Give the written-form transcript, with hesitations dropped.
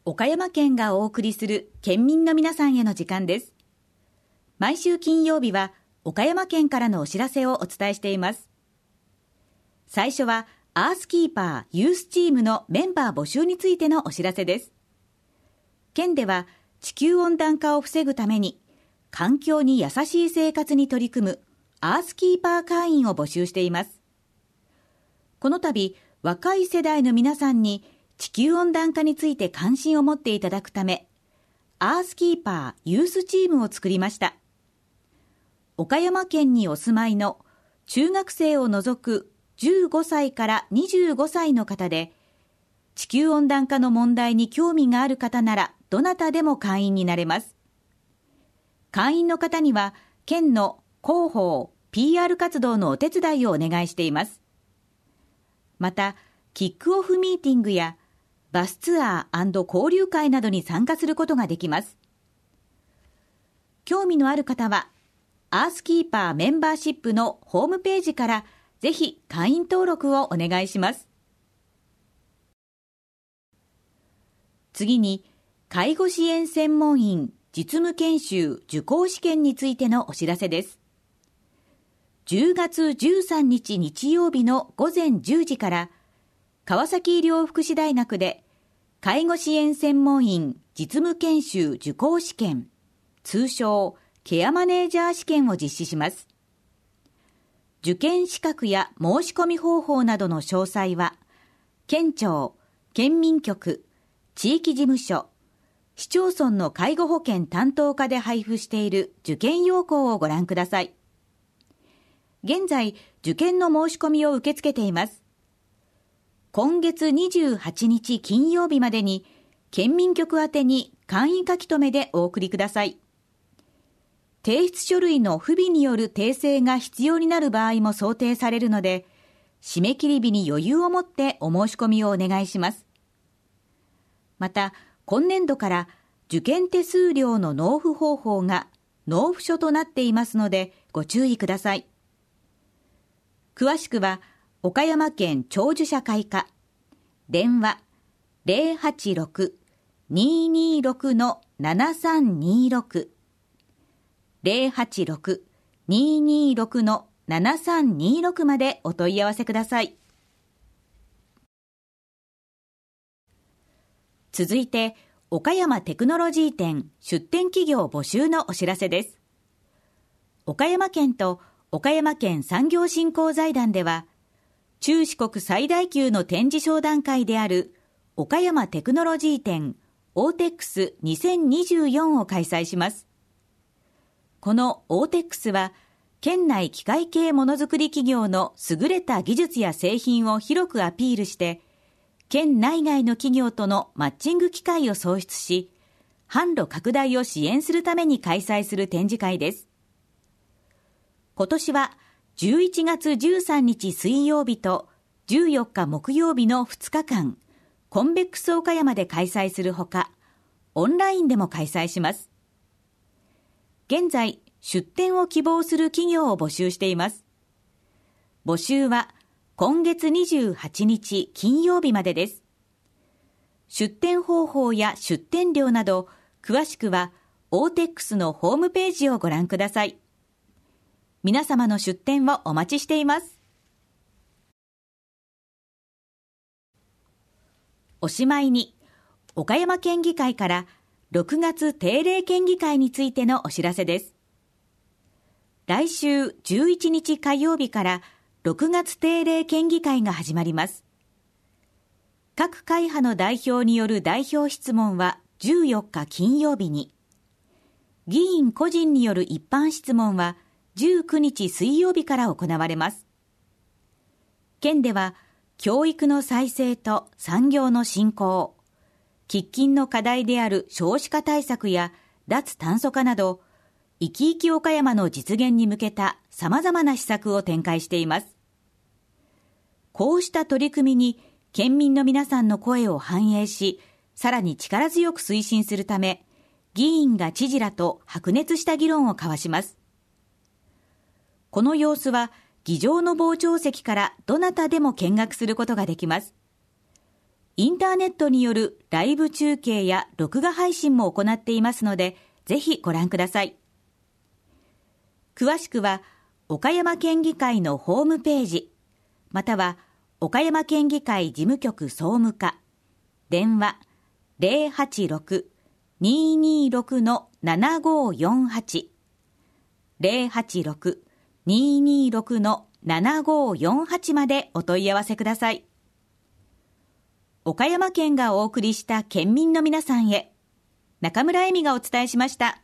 岡山県がお送りする県民の皆さんへの時間です。毎週金曜日は岡山県からのお知らせをお伝えしています。最初はアースキーパーユースチームのメンバー募集についてのお知らせです。県では地球温暖化を防ぐために環境に優しい生活に取り組むアースキーパー会員を募集しています。この度、若い世代の皆さんに地球温暖化について関心を持っていただくため、アースキーパーユースチームを作りました。岡山県にお住まいの中学生を除く15歳から25歳の方で、地球温暖化の問題に興味がある方ならどなたでも会員になれます。会員の方には県の広報、PR 活動のお手伝いをお願いしています。また、キックオフミーティングやバスツアー&交流会などに参加することができます。興味のある方は、アースキーパーメンバーシップのホームページからぜひ会員登録をお願いします。次に、介護支援専門員実務研修受講試験についてのお知らせです。10月13日日曜日の午前10時から、川崎医療福祉大学で介護支援専門員実務研修受講試験、通称ケアマネージャー試験を実施します。受験資格や申し込み方法などの詳細は、県庁、県民局、地域事務所、市町村の介護保険担当課で配布している受験要項をご覧ください。現在、受験の申し込みを受け付けています。今月28日金曜日までに、県民局宛てに簡易書き留めでお送りください。提出書類の不備による訂正が必要になる場合も想定されるので、締め切り日に余裕を持ってお申し込みをお願いします。また、今年度から受験手数料の納付方法が納付書となっていますのでご注意ください。詳しくは岡山県長寿社会課、電話 086-226-7326 086-226-7326 までお問い合わせください。続いて、岡山テクノロジー展出展企業募集のお知らせです。岡山県と岡山県産業振興財団では、中四国最大級の展示商談会である岡山テクノロジー展 OTEX2024 を開催します。この OTEX は、県内機械系ものづくり企業の優れた技術や製品を広くアピールして、県内外の企業とのマッチング機会を創出し、販路拡大を支援するために開催する展示会です。今年は11月13日水曜日と14日木曜日の2日間、コンベックス岡山で開催するほか、オンラインでも開催します。現在、出展を希望する企業を募集しています。募集は今月28日金曜日までです。出展方法や出展料など、詳しくは OTEX のホームページをご覧ください。皆様の出展をお待ちしています。おしまいに、岡山県議会から6月定例県議会についてのお知らせです。来週11日火曜日から6月定例県議会が始まります。各会派の代表による代表質問は14日金曜日に、議員個人による一般質問は19日水曜日から行われます。県では、教育の再生と産業の振興、喫緊の課題である少子化対策や脱炭素化など、いきいき岡山の実現に向けた様々な施策を展開しています。こうした取り組みに県民の皆さんの声を反映し、さらに力強く推進するため、議員が知事らと白熱した議論を交わします。この様子は、議場の傍聴席からどなたでも見学することができます。 インターネットによるライブ中継や録画配信も行っていますので、ぜひご覧ください。詳しくは、岡山県議会のホームページ、または岡山県議会事務局総務課、電話 086-226-7548 086-226-7548までお問い合わせください。岡山県がお送りした県民の皆さんへ、中村恵美がお伝えしました。